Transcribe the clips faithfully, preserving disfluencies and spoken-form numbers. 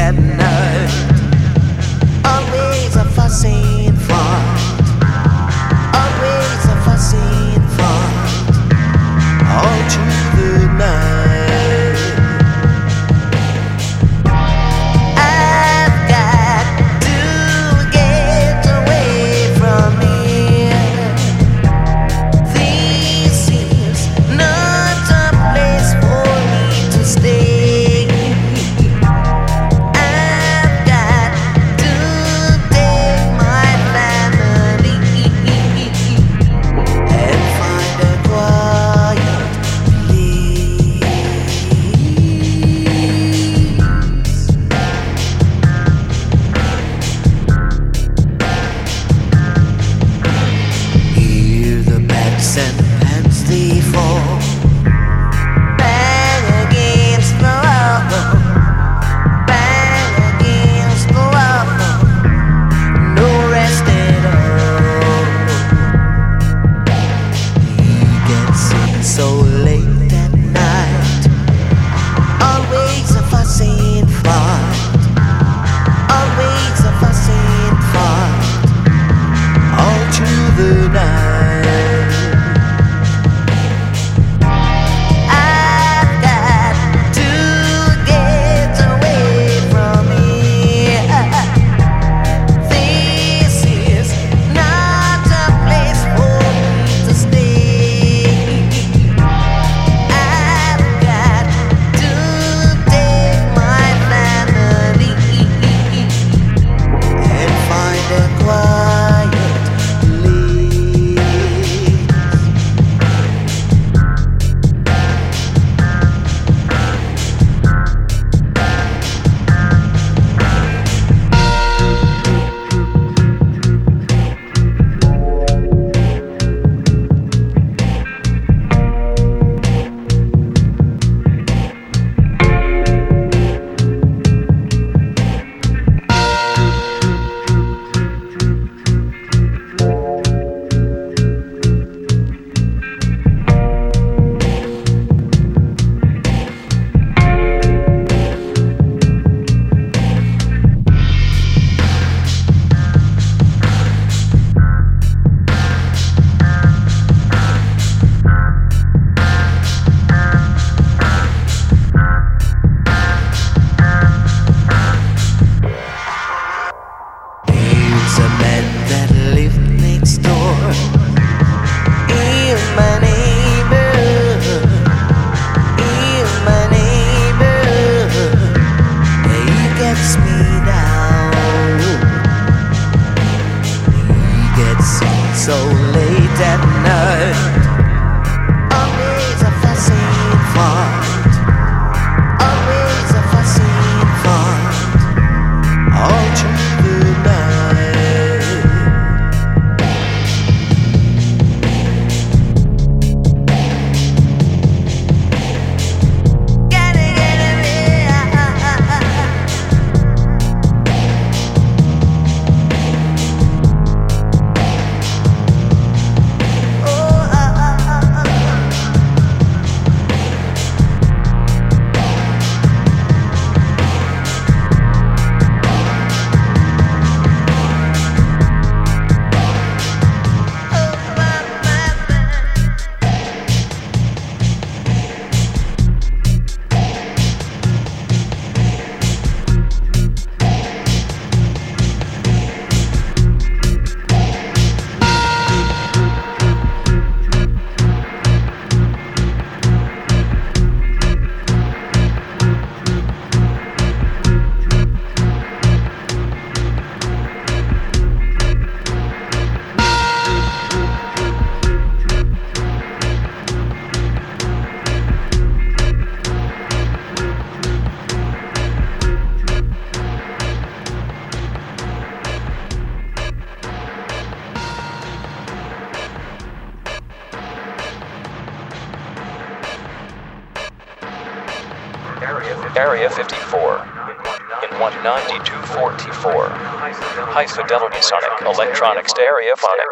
at night. Always a fussing fight. Always a fussing fight. All through the night. Area fifty-four. In one ninety-two forty-four. High Fidelity Sonic Electronics Stereophonic.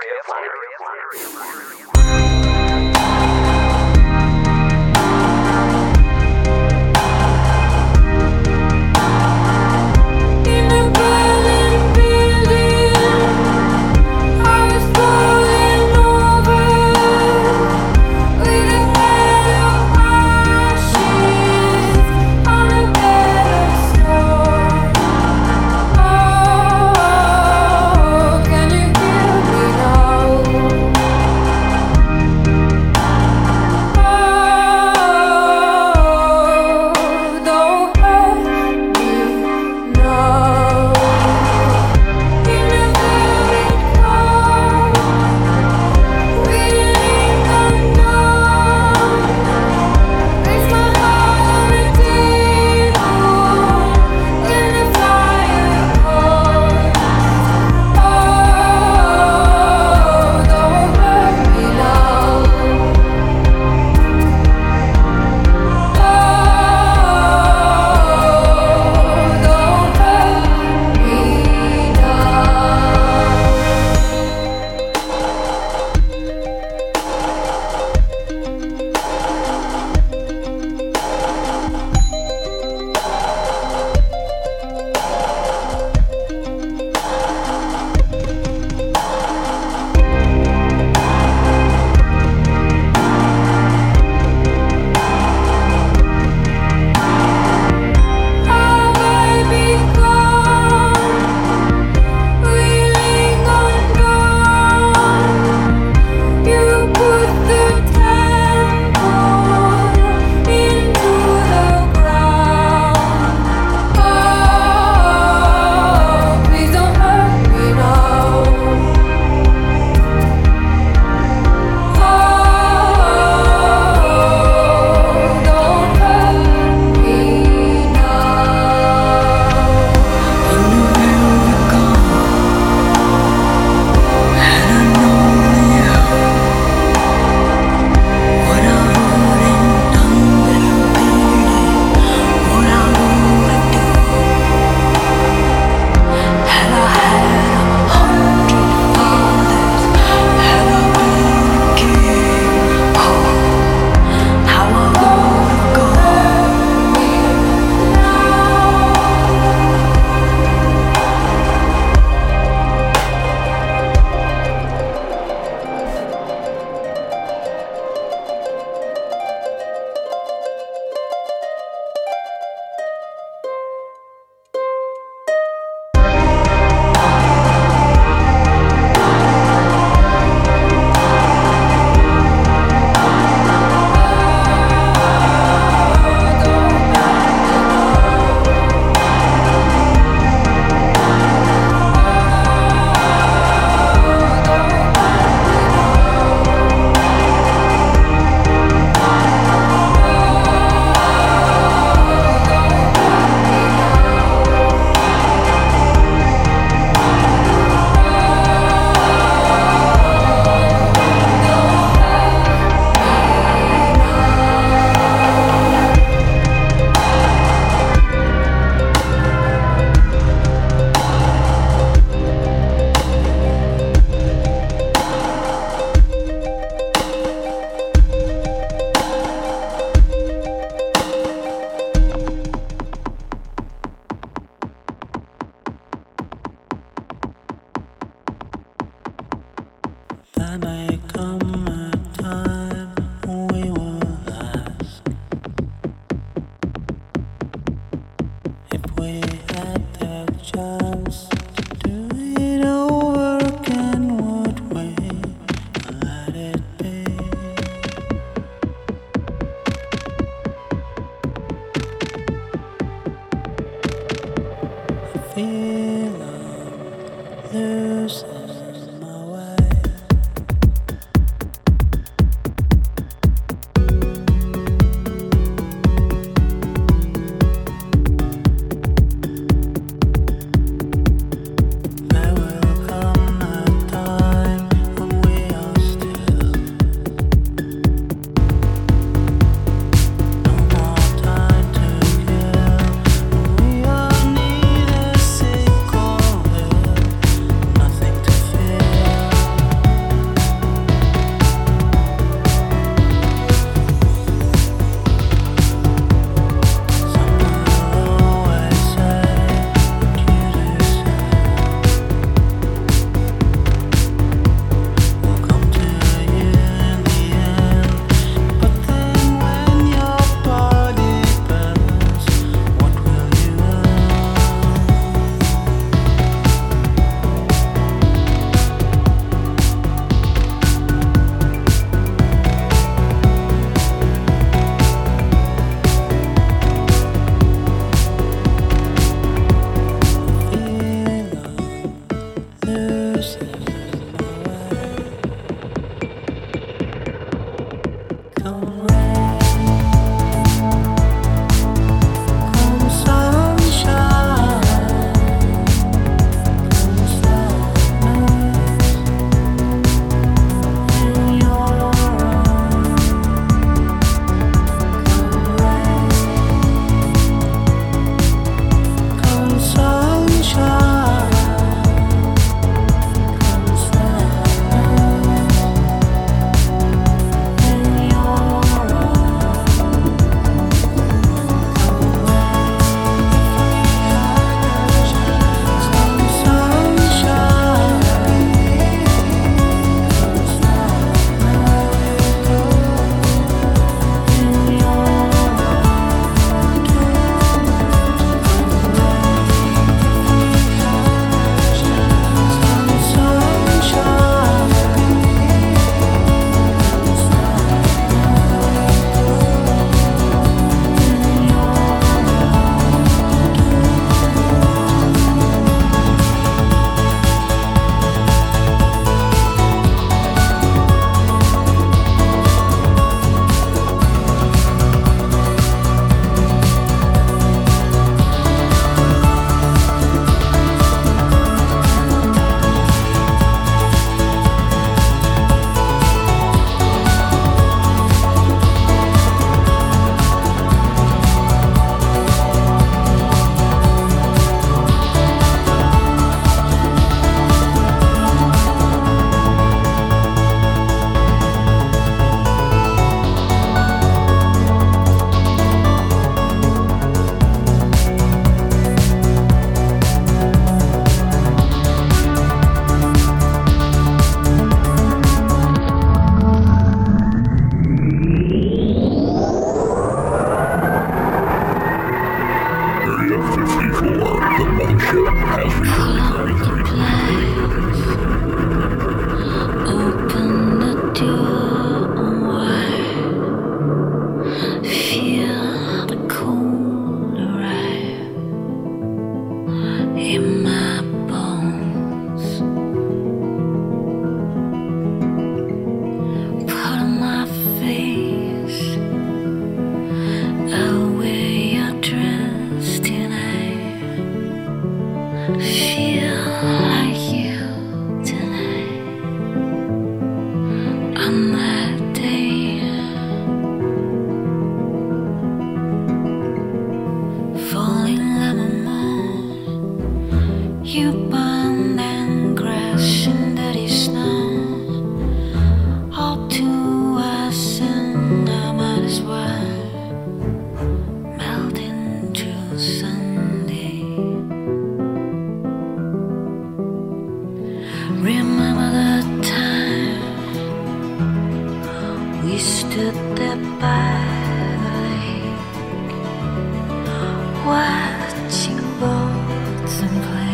Watching boats and planes.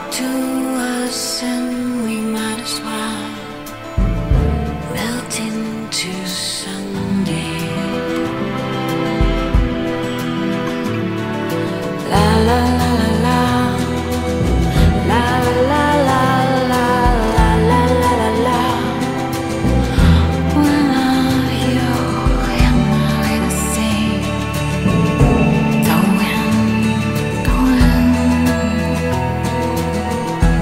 to us, and we might as well melt into Sunday. La la la la la, la la la la la la la la la. When I hear you, my way to say, the wind, the wind.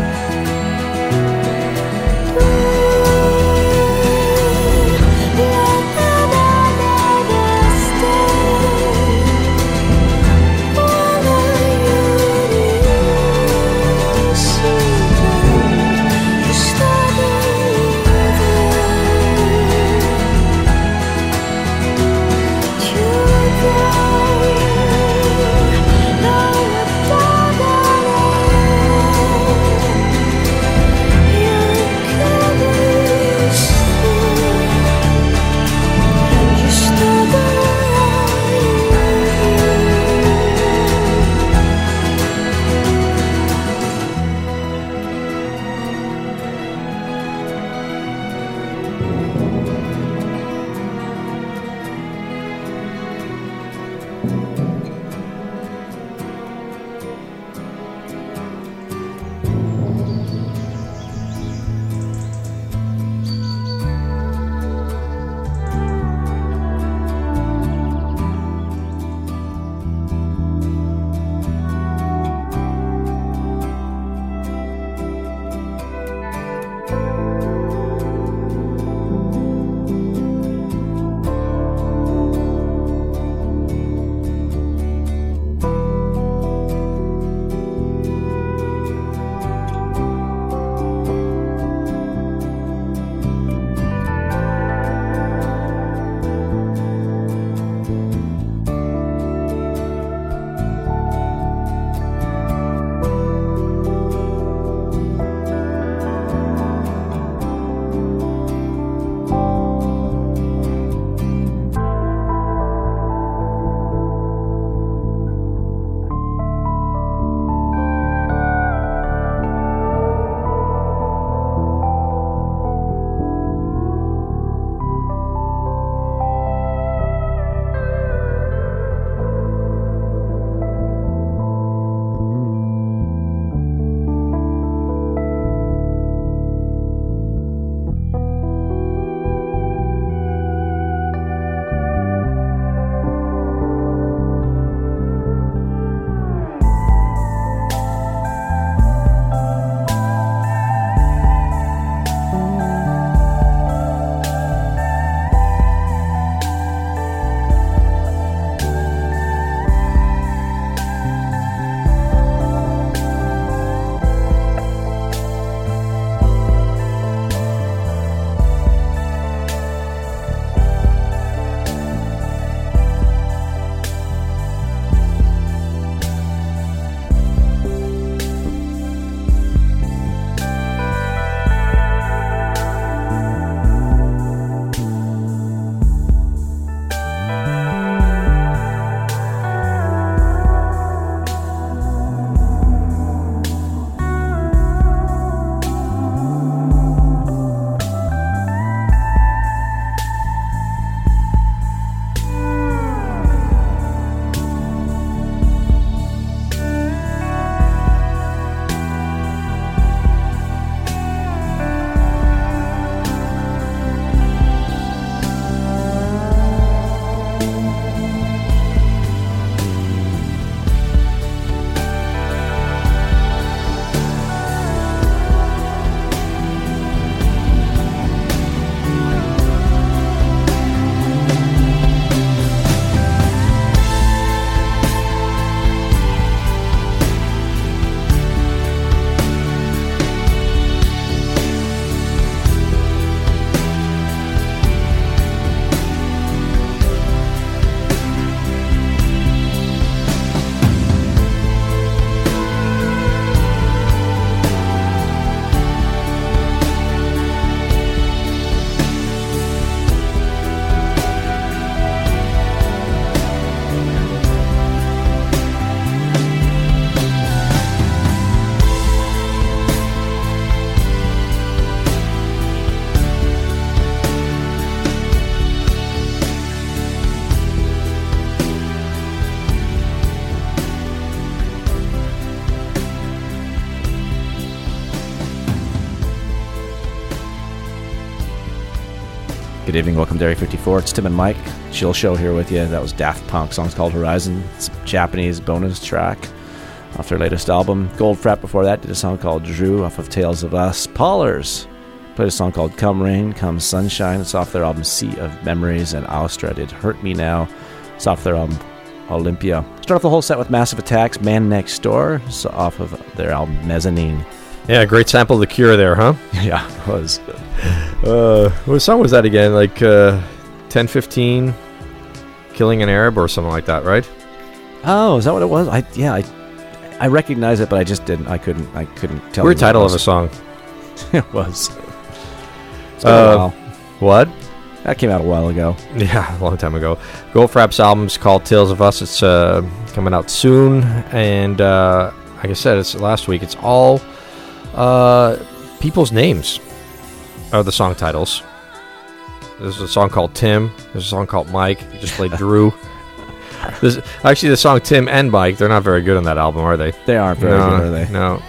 Good evening, welcome to Area fifty-four. It's Tim and Mike. Chill show here with you. That was Daft Punk. Song's called Horizon. It's a Japanese bonus track off their latest album. Goldfrapp before that did a song called Drew off of Tales of Us. Paulers played a song called Come Rain, Come Sunshine. It's off their album Sea of Memories. And Austra did Hurt Me Now. It's off their album Olympia. Start off the whole set with Massive Attack's Man Next Door. It's off of their album Mezzanine. Yeah, great sample of The Cure there, huh? Yeah, it was. Uh, what song was that again? Like uh, ten fifteen, Killing an Arab or something like that, right? Oh, is that what it was? I yeah, I I recognize it, but I just didn't. I couldn't. I couldn't tell. Weird title of a song. It was. It's been Uh, a while. What? That came out a while ago. Yeah, a long time ago. Goldfrapp's album's called Tales of Us. It's uh, coming out soon, and uh, like I said, it's last week. It's all uh, people's names are the song titles. There's a song called Tim. There's a song called Mike. You just played Drew. There's, actually, the song Tim and Mike, they're not very good on that album, are they? They aren't very no, good, are they? No.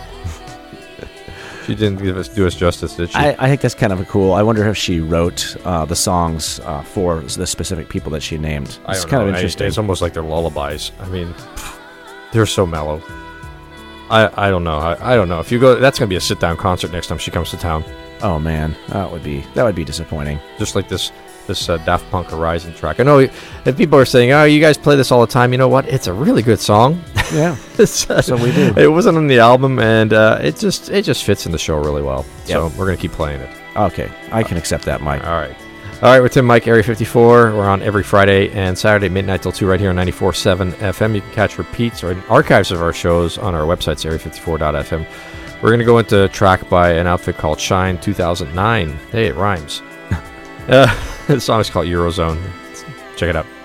She didn't give us, do us justice, did she? I, I think that's kind of a cool. I wonder if she wrote uh, the songs uh, for the specific people that she named. I It's don't kind know. of I- interesting. It's almost like they're lullabies. I mean, they're so mellow. I I don't know. I, I don't know. If you go, that's gonna be a sit down concert next time she comes to town. Oh man, that would be that would be disappointing. Just like this this uh, Daft Punk Horizon track. I know, and people are saying, "Oh, you guys play this all the time." You know what? It's a really good song. Yeah, It's, uh, so we do. It wasn't on the album, and uh, it just it just fits in the show really well. So Yep. we're gonna keep playing it. Okay, I can accept that, Mike. All right. All right, we're Tim Mike, Area fifty-four. We're on every Friday and Saturday, midnight till two, right here on ninety-four point seven F M. You can catch repeats or archives of our shows on our website, area fifty-four dot f m. We're going to go into a track by an outfit called Shine two thousand nine. Hey, it rhymes. uh, the song is called Eurozone. Check it out.